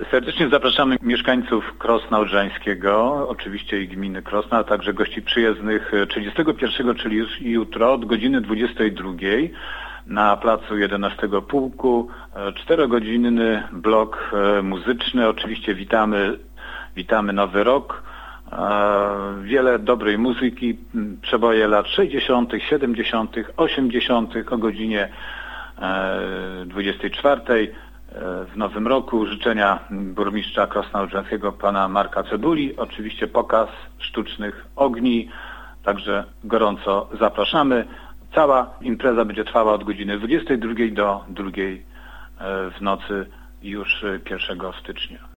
Serdecznie zapraszamy mieszkańców Krosna Odrzańskiego, oczywiście i gminy Krosna, a także gości przyjezdnych 31, czyli już jutro od godziny 22 na placu 11 Pułku. 4-godzinny blok muzyczny. Oczywiście witamy Nowy Rok. Wiele dobrej muzyki, przeboje lat 60., 70., 80. o godzinie 24. W nowym roku życzenia burmistrza Krosna Odrzańskiego pana Marka Cebuli. Oczywiście pokaz sztucznych ogni, także gorąco zapraszamy. Cała impreza będzie trwała od godziny 22 do 2 w nocy już 1 stycznia.